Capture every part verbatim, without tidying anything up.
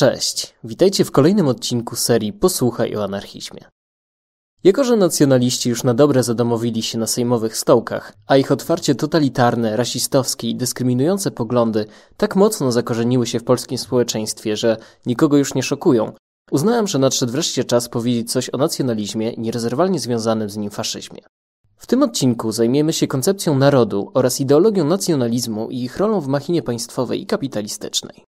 Cześć, witajcie w kolejnym odcinku serii Posłuchaj o anarchizmie. Jako że nacjonaliści już na dobre zadomowili się na sejmowych stołkach, a ich otwarcie totalitarne, rasistowskie i dyskryminujące poglądy tak mocno zakorzeniły się w polskim społeczeństwie, że nikogo już nie szokują, uznałem, że nadszedł wreszcie czas powiedzieć coś o nacjonalizmie i nierozerwalnie związanym z nim faszyzmie. W tym odcinku zajmiemy się koncepcją narodu oraz ideologią nacjonalizmu i ich rolą w machinie państwowej i kapitalistycznej.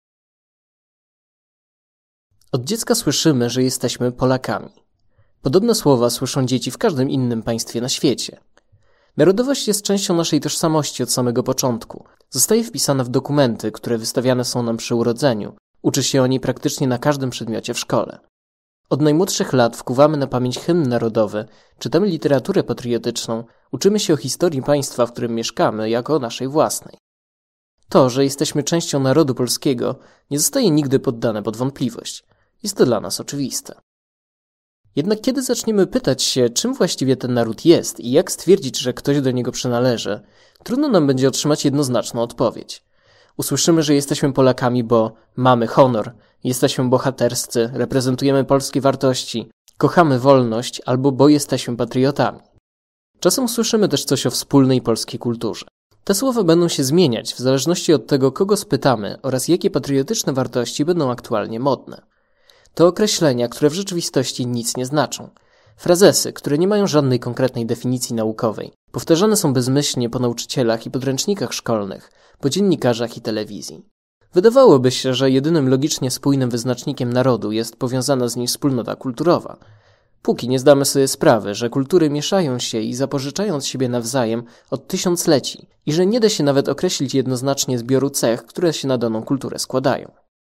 Od dziecka słyszymy, że jesteśmy Polakami. Podobne słowa słyszą dzieci w każdym innym państwie na świecie. Narodowość jest częścią naszej tożsamości od samego początku. Zostaje wpisana w dokumenty, które wystawiane są nam przy urodzeniu. Uczy się o niej praktycznie na każdym przedmiocie w szkole. Od najmłodszych lat wkuwamy na pamięć hymn narodowy, czytamy literaturę patriotyczną, uczymy się o historii państwa, w którym mieszkamy, jako o naszej własnej. To, że jesteśmy częścią narodu polskiego, nie zostaje nigdy poddane pod wątpliwość. Jest to dla nas oczywiste. Jednak kiedy zaczniemy pytać się, czym właściwie ten naród jest i jak stwierdzić, że ktoś do niego przynależy, trudno nam będzie otrzymać jednoznaczną odpowiedź. Usłyszymy, że jesteśmy Polakami, bo mamy honor, jesteśmy bohaterscy, reprezentujemy polskie wartości, kochamy wolność albo bo jesteśmy patriotami. Czasem usłyszymy też coś o wspólnej polskiej kulturze. Te słowa będą się zmieniać w zależności od tego, kogo spytamy oraz jakie patriotyczne wartości będą aktualnie modne. To określenia, które w rzeczywistości nic nie znaczą. Frazesy, które nie mają żadnej konkretnej definicji naukowej. Powtarzane są bezmyślnie po nauczycielach i podręcznikach szkolnych, po dziennikarzach i telewizji. Wydawałoby się, że jedynym logicznie spójnym wyznacznikiem narodu jest powiązana z nim wspólnota kulturowa. Póki nie zdamy sobie sprawy, że kultury mieszają się i zapożyczają od siebie nawzajem od tysiącleci i że nie da się nawet określić jednoznacznie zbioru cech, które się na daną kulturę składają.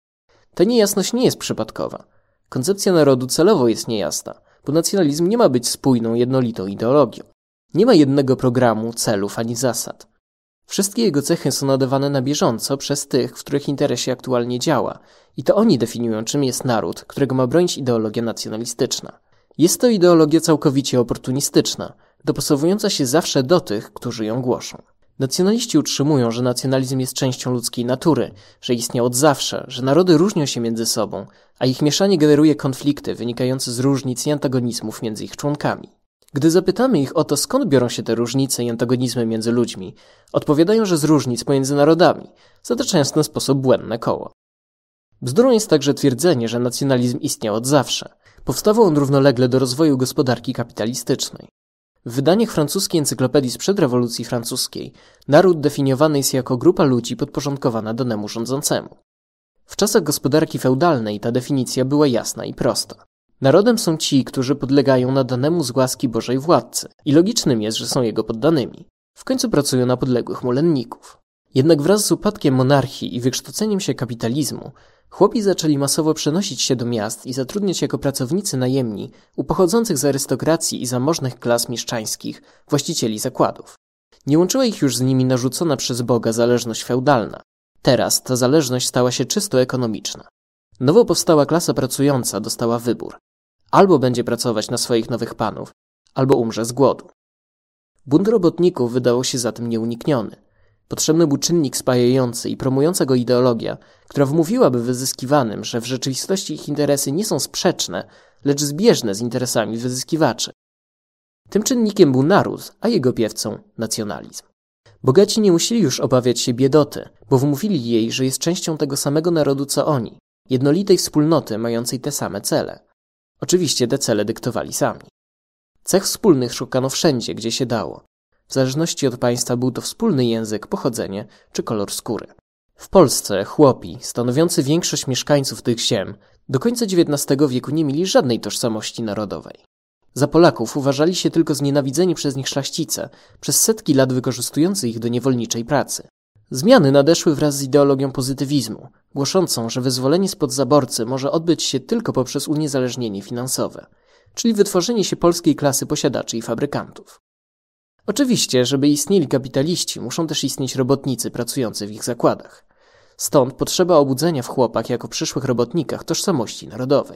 Ta niejasność nie jest przypadkowa. Koncepcja narodu celowo jest niejasna, bo nacjonalizm nie ma być spójną, jednolitą ideologią. Nie ma jednego programu, celów ani zasad. Wszystkie jego cechy są nadawane na bieżąco przez tych, w których interesie aktualnie działa i to oni definiują, czym jest naród, którego ma bronić ideologia nacjonalistyczna. Jest to ideologia całkowicie oportunistyczna, dopasowująca się zawsze do tych, którzy ją głoszą. Nacjonaliści utrzymują, że nacjonalizm jest częścią ludzkiej natury, że istniał od zawsze, że narody różnią się między sobą, a ich mieszanie generuje konflikty wynikające z różnic i antagonizmów między ich członkami. Gdy zapytamy ich o to, skąd biorą się te różnice i antagonizmy między ludźmi, odpowiadają, że z różnic pomiędzy narodami, zataczając w ten sposób błędne koło. Bzdurą jest także twierdzenie, że nacjonalizm istniał od zawsze. Powstawał on równolegle do rozwoju gospodarki kapitalistycznej. W wydaniach francuskiej encyklopedii sprzed rewolucji francuskiej naród definiowany jest jako grupa ludzi podporządkowana danemu rządzącemu. W czasach gospodarki feudalnej ta definicja była jasna i prosta. Narodem są ci, którzy podlegają nadanemu z łaski Bożej władcy i logicznym jest, że są jego poddanymi. W końcu pracują na podległych mulenników. Jednak wraz z upadkiem monarchii i wykształceniem się kapitalizmu chłopi zaczęli masowo przenosić się do miast i zatrudniać jako pracownicy najemni u pochodzących z arystokracji i zamożnych klas mieszczańskich właścicieli zakładów. Nie łączyła ich już z nimi narzucona przez Boga zależność feudalna. Teraz ta zależność stała się czysto ekonomiczna. Nowo powstała klasa pracująca dostała wybór. Albo będzie pracować na swoich nowych panów, albo umrze z głodu. Bunt robotników wydawał się zatem nieunikniony. Potrzebny był czynnik spajający i promująca go ideologia, która wmówiłaby wyzyskiwanym, że w rzeczywistości ich interesy nie są sprzeczne, lecz zbieżne z interesami wyzyskiwaczy. Tym czynnikiem był naród, a jego piewcą nacjonalizm. Bogaci nie musieli już obawiać się biedoty, bo wmówili jej, że jest częścią tego samego narodu co oni, jednolitej wspólnoty mającej te same cele. Oczywiście te cele dyktowali sami. Cech wspólnych szukano wszędzie, gdzie się dało. W zależności od państwa był to wspólny język, pochodzenie czy kolor skóry. W Polsce chłopi, stanowiący większość mieszkańców tych ziem, do końca dziewiętnastego wieku nie mieli żadnej tożsamości narodowej. Za Polaków uważali się tylko znienawidzeni przez nich szlachcice, przez setki lat wykorzystujący ich do niewolniczej pracy. Zmiany nadeszły wraz z ideologią pozytywizmu, głoszącą, że wyzwolenie spod zaborcy może odbyć się tylko poprzez uniezależnienie finansowe, czyli wytworzenie się polskiej klasy posiadaczy i fabrykantów. Oczywiście, żeby istnieli kapitaliści, muszą też istnieć robotnicy pracujący w ich zakładach. Stąd potrzeba obudzenia w chłopach jako przyszłych robotnikach tożsamości narodowej.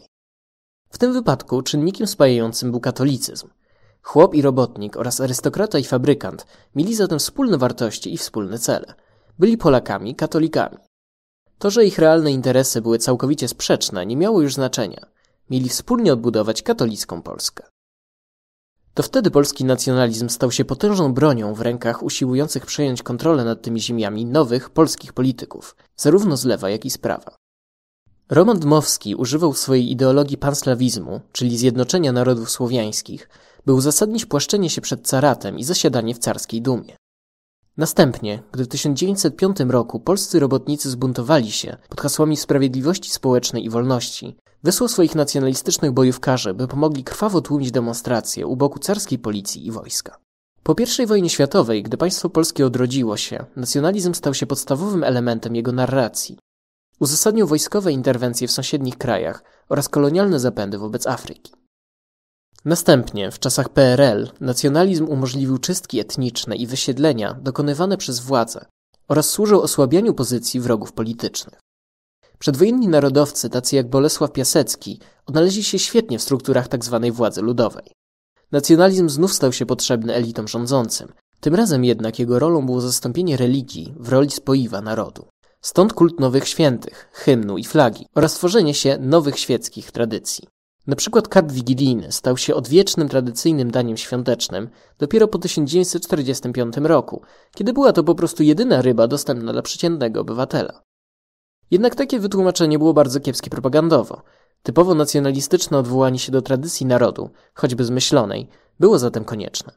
W tym wypadku czynnikiem spajającym był katolicyzm. Chłop i robotnik oraz arystokrata i fabrykant mieli zatem wspólne wartości i wspólne cele. Byli Polakami, katolikami. To, że ich realne interesy były całkowicie sprzeczne, nie miało już znaczenia. Mieli wspólnie odbudować katolicką Polskę. To wtedy polski nacjonalizm stał się potężną bronią w rękach usiłujących przejąć kontrolę nad tymi ziemiami nowych polskich polityków, zarówno z lewa, jak i z prawa. Roman Dmowski używał w swojej ideologii panslawizmu, czyli zjednoczenia narodów słowiańskich, by uzasadnić płaszczenie się przed caratem i zasiadanie w carskiej dumie. Następnie, gdy w tysiąc dziewięćset piątym roku polscy robotnicy zbuntowali się pod hasłami sprawiedliwości społecznej i wolności, wysłał swoich nacjonalistycznych bojówkarzy, by pomogli krwawo tłumić demonstracje u boku carskiej policji i wojska. Po pierwszej wojnie światowej, gdy państwo polskie odrodziło się, nacjonalizm stał się podstawowym elementem jego narracji. Uzasadnił wojskowe interwencje w sąsiednich krajach oraz kolonialne zapędy wobec Afryki. Następnie, w czasach P R L, nacjonalizm umożliwił czystki etniczne i wysiedlenia dokonywane przez władze oraz służył osłabianiu pozycji wrogów politycznych. Przedwojenni narodowcy, tacy jak Bolesław Piasecki, odnaleźli się świetnie w strukturach tzw. władzy ludowej. Nacjonalizm znów stał się potrzebny elitom rządzącym, tym razem jednak jego rolą było zastąpienie religii w roli spoiwa narodu. Stąd kult nowych świętych, hymnu i flagi oraz tworzenie się nowych świeckich tradycji. Na przykład karp wigilijny stał się odwiecznym tradycyjnym daniem świątecznym dopiero po tysiąc dziewięćset czterdziestym piątym roku, kiedy była to po prostu jedyna ryba dostępna dla przeciętnego obywatela. Jednak takie wytłumaczenie było bardzo kiepskie propagandowo. Typowo nacjonalistyczne odwołanie się do tradycji narodu, choćby zmyślonej, było zatem konieczne.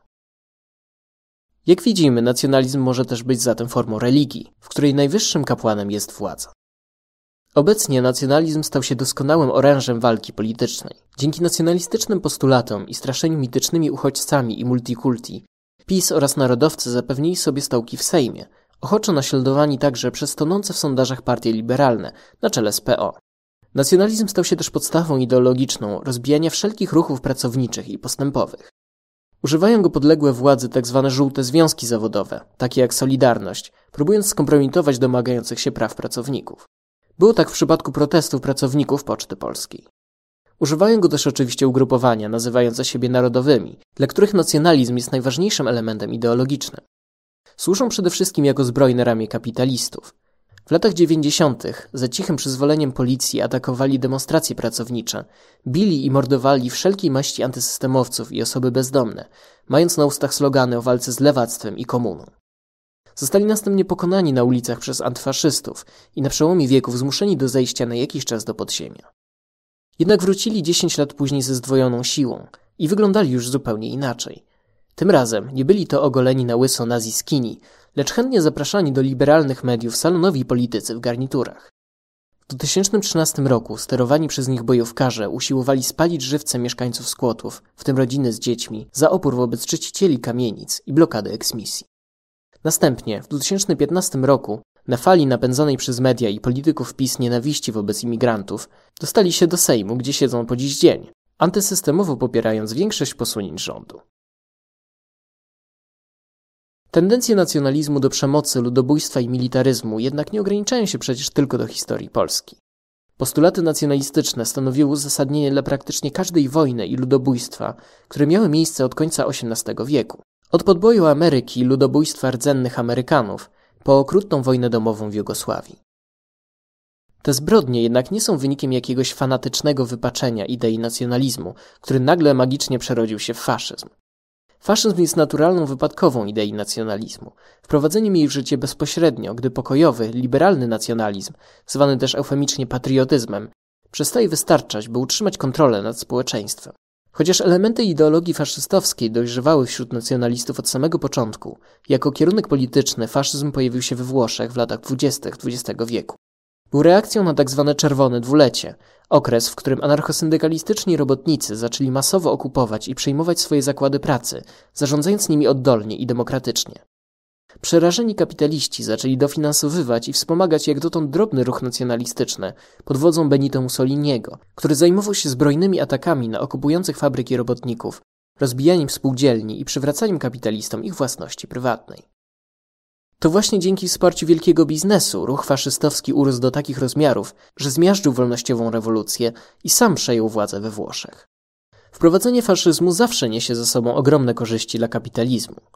Jak widzimy, nacjonalizm może też być zatem formą religii, w której najwyższym kapłanem jest władza. Obecnie nacjonalizm stał się doskonałym orężem walki politycznej. Dzięki nacjonalistycznym postulatom i straszeniu mitycznymi uchodźcami i multikulti, PiS oraz narodowcy zapewnili sobie stołki w Sejmie, ochoczo naśladowani także przez tonące w sondażach partie liberalne na czele z P O. Nacjonalizm stał się też podstawą ideologiczną rozbijania wszelkich ruchów pracowniczych i postępowych. Używają go podległe władzy tzw. żółte związki zawodowe, takie jak Solidarność, próbując skompromitować domagających się praw pracowników. Było tak w przypadku protestów pracowników Poczty Polskiej. Używają go też oczywiście ugrupowania nazywające siebie narodowymi, dla których nacjonalizm jest najważniejszym elementem ideologicznym. Służą przede wszystkim jako zbrojne ramię kapitalistów. W latach dziewięćdziesiątych za cichym przyzwoleniem policji atakowali demonstracje pracownicze, bili i mordowali wszelkiej maści antysystemowców i osoby bezdomne, mając na ustach slogany o walce z lewactwem i komuną. Zostali następnie pokonani na ulicach przez antyfaszystów i na przełomie wieków zmuszeni do zejścia na jakiś czas do podziemia. Jednak wrócili dziesięć lat później ze zdwojoną siłą i wyglądali już zupełnie inaczej. Tym razem nie byli to ogoleni na łyso nazi-skini, lecz chętnie zapraszani do liberalnych mediów salonowi politycy w garniturach. W dwa tysiące trzynastym roku sterowani przez nich bojówkarze usiłowali spalić żywcem mieszkańców skłotów, w tym rodziny z dziećmi, za opór wobec czyścicieli kamienic i blokady eksmisji. Następnie, w dwa tysiące piętnastym roku, na fali napędzonej przez media i polityków PiS nienawiści wobec imigrantów, dostali się do Sejmu, gdzie siedzą po dziś dzień, antysystemowo popierając większość posunięć rządu. Tendencje nacjonalizmu do przemocy, ludobójstwa i militaryzmu jednak nie ograniczają się przecież tylko do historii Polski. Postulaty nacjonalistyczne stanowiły uzasadnienie dla praktycznie każdej wojny i ludobójstwa, które miały miejsce od końca osiemnastego wieku. Od podboju Ameryki i ludobójstwa rdzennych Amerykanów po okrutną wojnę domową w Jugosławii. Te zbrodnie jednak nie są wynikiem jakiegoś fanatycznego wypaczenia idei nacjonalizmu, który nagle magicznie przerodził się w faszyzm. Faszyzm jest naturalną wypadkową idei nacjonalizmu, wprowadzeniem jej w życie bezpośrednio, gdy pokojowy, liberalny nacjonalizm, zwany też eufemicznie patriotyzmem, przestaje wystarczać, by utrzymać kontrolę nad społeczeństwem. Chociaż elementy ideologii faszystowskiej dojrzewały wśród nacjonalistów od samego początku, jako kierunek polityczny faszyzm pojawił się we Włoszech w latach dwudziestych dwudziestego wieku. Był reakcją na tzw. czerwone dwulecie, okres, w którym anarchosyndykalistyczni robotnicy zaczęli masowo okupować i przejmować swoje zakłady pracy, zarządzając nimi oddolnie i demokratycznie. Przerażeni kapitaliści zaczęli dofinansowywać i wspomagać jak dotąd drobny ruch nacjonalistyczny pod wodzą Benito Mussoliniego, który zajmował się zbrojnymi atakami na okupujących fabryki robotników, rozbijaniem spółdzielni i przywracaniem kapitalistom ich własności prywatnej. To właśnie dzięki wsparciu wielkiego biznesu ruch faszystowski urósł do takich rozmiarów, że zmiażdżył wolnościową rewolucję i sam przejął władzę we Włoszech. Wprowadzenie faszyzmu zawsze niesie ze sobą ogromne korzyści dla kapitalizmu.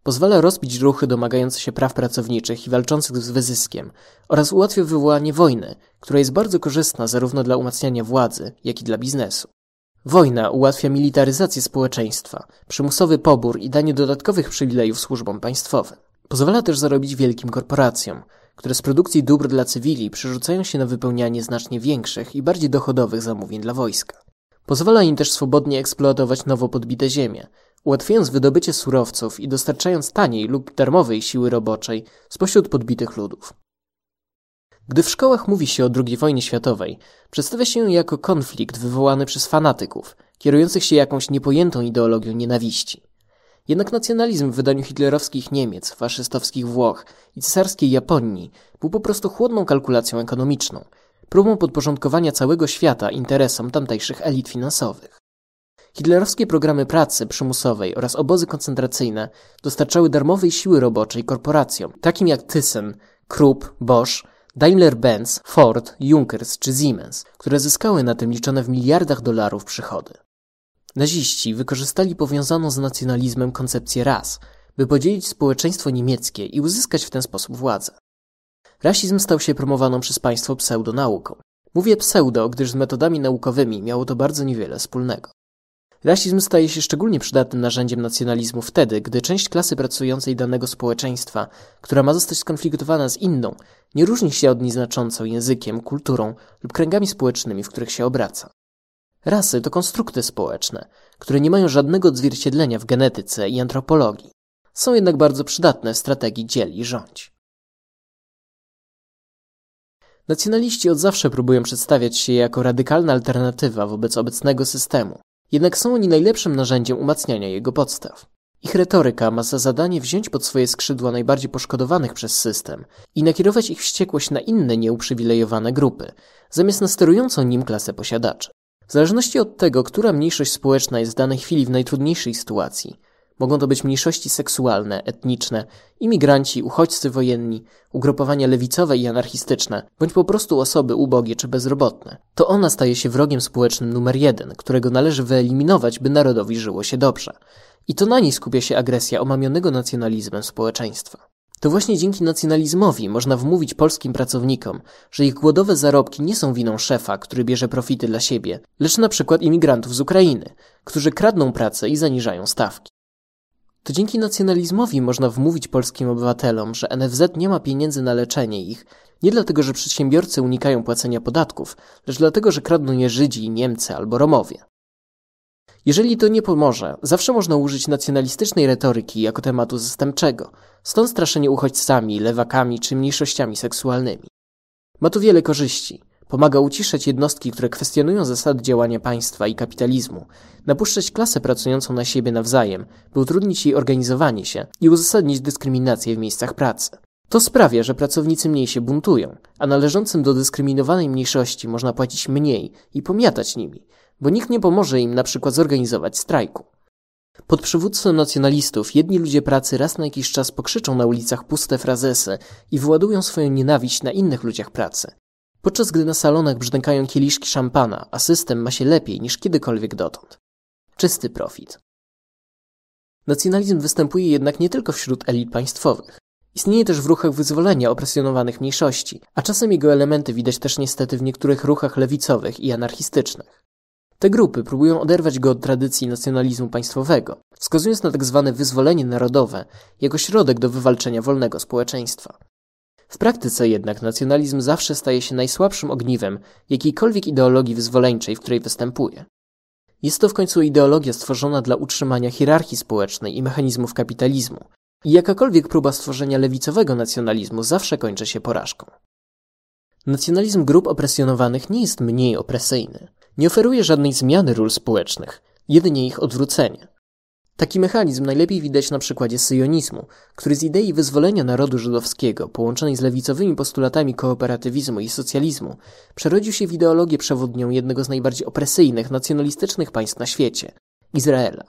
Pozwala rozbić ruchy domagające się praw pracowniczych i walczących z wyzyskiem oraz ułatwia wywołanie wojny, która jest bardzo korzystna zarówno dla umacniania władzy, jak i dla biznesu. Wojna ułatwia militaryzację społeczeństwa, przymusowy pobór i danie dodatkowych przywilejów służbom państwowym. Pozwala też zarobić wielkim korporacjom, które z produkcji dóbr dla cywili przerzucają się na wypełnianie znacznie większych i bardziej dochodowych zamówień dla wojska. Pozwala im też swobodnie eksploatować nowo podbite ziemie, ułatwiając wydobycie surowców i dostarczając taniej lub darmowej siły roboczej spośród podbitych ludów. Gdy w szkołach mówi się o drugiej wojnie światowej, przedstawia się ją jako konflikt wywołany przez fanatyków, kierujących się jakąś niepojętą ideologią nienawiści. Jednak nacjonalizm w wydaniu hitlerowskich Niemiec, faszystowskich Włoch i cesarskiej Japonii był po prostu chłodną kalkulacją ekonomiczną, próbą podporządkowania całego świata interesom tamtejszych elit finansowych. Hitlerowskie programy pracy przymusowej oraz obozy koncentracyjne dostarczały darmowej siły roboczej korporacjom, takim jak Thyssen, Krupp, Bosch, Daimler-Benz, Ford, Junkers czy Siemens, które zyskały na tym liczone w miliardach dolarów przychody. Naziści wykorzystali powiązaną z nacjonalizmem koncepcję ras, by podzielić społeczeństwo niemieckie i uzyskać w ten sposób władzę. Rasizm stał się promowaną przez państwo pseudonauką. Mówię pseudo, gdyż z metodami naukowymi miało to bardzo niewiele wspólnego. Rasizm staje się szczególnie przydatnym narzędziem nacjonalizmu wtedy, gdy część klasy pracującej danego społeczeństwa, która ma zostać skonfliktowana z inną, nie różni się od niej znacząco językiem, kulturą lub kręgami społecznymi, w których się obraca. Rasy to konstrukty społeczne, które nie mają żadnego odzwierciedlenia w genetyce i antropologii. Są jednak bardzo przydatne w strategii dziel i rządź. Nacjonaliści od zawsze próbują przedstawiać się jako radykalna alternatywa wobec obecnego systemu, jednak są oni najlepszym narzędziem umacniania jego podstaw. Ich retoryka ma za zadanie wziąć pod swoje skrzydła najbardziej poszkodowanych przez system i nakierować ich wściekłość na inne nieuprzywilejowane grupy, zamiast na sterującą nim klasę posiadaczy. W zależności od tego, która mniejszość społeczna jest w danej chwili w najtrudniejszej sytuacji, mogą to być mniejszości seksualne, etniczne, imigranci, uchodźcy wojenni, ugrupowania lewicowe i anarchistyczne, bądź po prostu osoby ubogie czy bezrobotne. To ona staje się wrogiem społecznym numer jeden, którego należy wyeliminować, by narodowi żyło się dobrze. I to na niej skupia się agresja omamionego nacjonalizmem społeczeństwa. To właśnie dzięki nacjonalizmowi można wmówić polskim pracownikom, że ich głodowe zarobki nie są winą szefa, który bierze profity dla siebie, lecz na przykład imigrantów z Ukrainy, którzy kradną pracę i zaniżają stawki. To dzięki nacjonalizmowi można wmówić polskim obywatelom, że N F Z nie ma pieniędzy na leczenie ich, nie dlatego, że przedsiębiorcy unikają płacenia podatków, lecz dlatego, że kradną je Żydzi, Niemcy albo Romowie. Jeżeli to nie pomoże, zawsze można użyć nacjonalistycznej retoryki jako tematu zastępczego, stąd straszenie uchodźcami, lewakami czy mniejszościami seksualnymi. Ma to wiele korzyści. Pomaga uciszać jednostki, które kwestionują zasady działania państwa i kapitalizmu, napuszczać klasę pracującą na siebie nawzajem, by utrudnić jej organizowanie się i uzasadnić dyskryminację w miejscach pracy. To sprawia, że pracownicy mniej się buntują, a należącym do dyskryminowanej mniejszości można płacić mniej i pomiatać nimi, bo nikt nie pomoże im na przykład zorganizować strajku. Pod przywództwem nacjonalistów jedni ludzie pracy raz na jakiś czas pokrzyczą na ulicach puste frazesy i wyładują swoją nienawiść na innych ludziach pracy, podczas gdy na salonach brzdękają kieliszki szampana, a system ma się lepiej niż kiedykolwiek dotąd. Czysty profit. Nacjonalizm występuje jednak nie tylko wśród elit państwowych. Istnieje też w ruchach wyzwolenia opresjonowanych mniejszości, a czasem jego elementy widać też niestety w niektórych ruchach lewicowych i anarchistycznych. Te grupy próbują oderwać go od tradycji nacjonalizmu państwowego, wskazując na tzw. wyzwolenie narodowe jako środek do wywalczenia wolnego społeczeństwa. W praktyce jednak nacjonalizm zawsze staje się najsłabszym ogniwem jakiejkolwiek ideologii wyzwoleńczej, w której występuje. Jest to w końcu ideologia stworzona dla utrzymania hierarchii społecznej i mechanizmów kapitalizmu i jakakolwiek próba stworzenia lewicowego nacjonalizmu zawsze kończy się porażką. Nacjonalizm grup opresjonowanych nie jest mniej opresyjny. Nie oferuje żadnej zmiany ról społecznych, jedynie ich odwrócenie. Taki mechanizm najlepiej widać na przykładzie syjonizmu, który z idei wyzwolenia narodu żydowskiego, połączonej z lewicowymi postulatami kooperatywizmu i socjalizmu, przerodził się w ideologię przewodnią jednego z najbardziej opresyjnych, nacjonalistycznych państw na świecie – Izraela.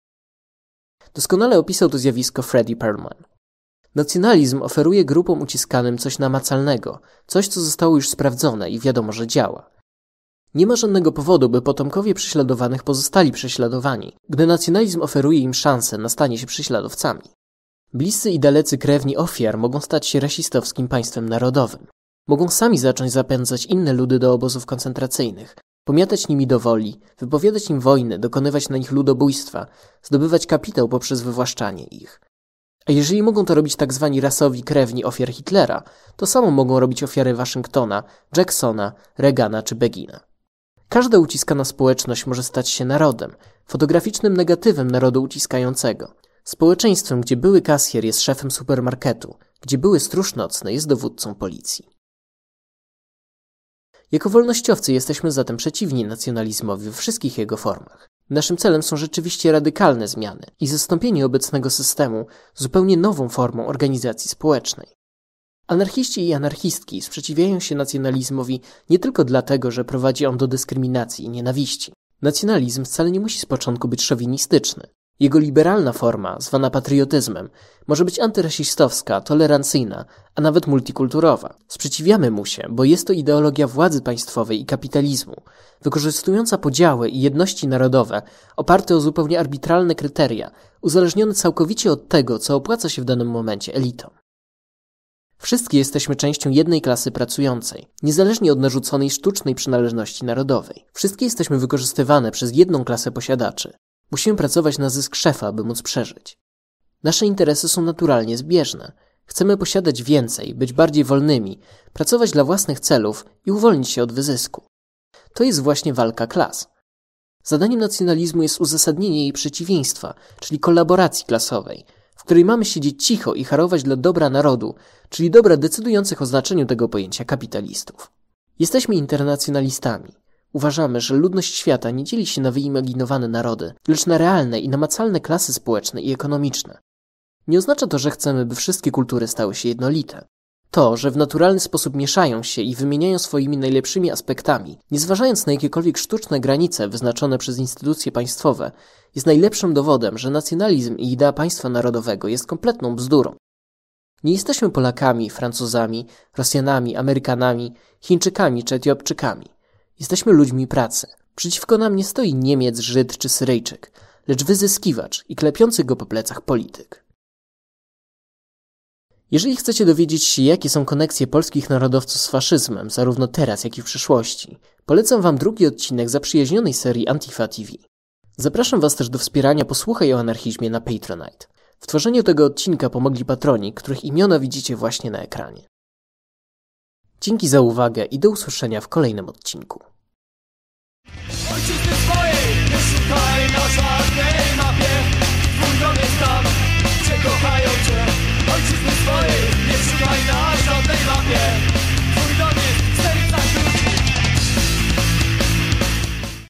Doskonale opisał to zjawisko Freddie Perlman. Nacjonalizm oferuje grupom uciskanym coś namacalnego, coś co zostało już sprawdzone i wiadomo, że działa. Nie ma żadnego powodu, by potomkowie prześladowanych pozostali prześladowani, gdy nacjonalizm oferuje im szansę na stanie się prześladowcami. Bliscy i dalecy krewni ofiar mogą stać się rasistowskim państwem narodowym. Mogą sami zacząć zapędzać inne ludy do obozów koncentracyjnych, pomiatać nimi do woli, wypowiadać im wojny, dokonywać na nich ludobójstwa, zdobywać kapitał poprzez wywłaszczanie ich. A jeżeli mogą to robić tak zwani rasowi krewni ofiar Hitlera, to samo mogą robić ofiary Waszyngtona, Jacksona, Reagana czy Begina. Każda uciskana społeczność może stać się narodem, fotograficznym negatywem narodu uciskającego. Społeczeństwem, gdzie były kasjer jest szefem supermarketu, gdzie były stróż nocny jest dowódcą policji. Jako wolnościowcy jesteśmy zatem przeciwni nacjonalizmowi we wszystkich jego formach. Naszym celem są rzeczywiście radykalne zmiany i zastąpienie obecnego systemu zupełnie nową formą organizacji społecznej. Anarchiści i anarchistki sprzeciwiają się nacjonalizmowi nie tylko dlatego, że prowadzi on do dyskryminacji i nienawiści. Nacjonalizm wcale nie musi z początku być szowinistyczny. Jego liberalna forma, zwana patriotyzmem, może być antyrasistowska, tolerancyjna, a nawet multikulturowa. Sprzeciwiamy mu się, bo jest to ideologia władzy państwowej i kapitalizmu, wykorzystująca podziały i jedności narodowe, oparte o zupełnie arbitralne kryteria, uzależnione całkowicie od tego, co opłaca się w danym momencie elitom. Wszyscy jesteśmy częścią jednej klasy pracującej, niezależnie od narzuconej sztucznej przynależności narodowej. Wszyscy jesteśmy wykorzystywane przez jedną klasę posiadaczy. Musimy pracować na zysk szefa, by móc przeżyć. Nasze interesy są naturalnie zbieżne. Chcemy posiadać więcej, być bardziej wolnymi, pracować dla własnych celów i uwolnić się od wyzysku. To jest właśnie walka klas. Zadaniem nacjonalizmu jest uzasadnienie jej przeciwieństwa, czyli kolaboracji klasowej, w której mamy siedzieć cicho i harować dla dobra narodu, czyli dobra decydujących o znaczeniu tego pojęcia kapitalistów. Jesteśmy internacjonalistami. Uważamy, że ludność świata nie dzieli się na wyimaginowane narody, lecz na realne i namacalne klasy społeczne i ekonomiczne. Nie oznacza to, że chcemy, by wszystkie kultury stały się jednolite. To, że w naturalny sposób mieszają się i wymieniają swoimi najlepszymi aspektami, nie zważając na jakiekolwiek sztuczne granice wyznaczone przez instytucje państwowe, jest najlepszym dowodem, że nacjonalizm i idea państwa narodowego jest kompletną bzdurą. Nie jesteśmy Polakami, Francuzami, Rosjanami, Amerykanami, Chińczykami czy Etiopczykami. Jesteśmy ludźmi pracy. Przeciwko nam nie stoi Niemiec, Żyd czy Syryjczyk, lecz wyzyskiwacz i klepiący go po plecach polityk. Jeżeli chcecie dowiedzieć się, jakie są koneksje polskich narodowców z faszyzmem, zarówno teraz, jak i w przyszłości, polecam wam drugi odcinek zaprzyjaźnionej serii Antifa T V. Zapraszam was też do wspierania Posłuchaj o anarchizmie na Patronite. W tworzeniu tego odcinka pomogli patroni, których imiona widzicie właśnie na ekranie. Dzięki za uwagę i do usłyszenia w kolejnym odcinku. Ojczyzny swojej nie szukaj na żadnej mapie. Twój dom jest tam, gdzie kochają.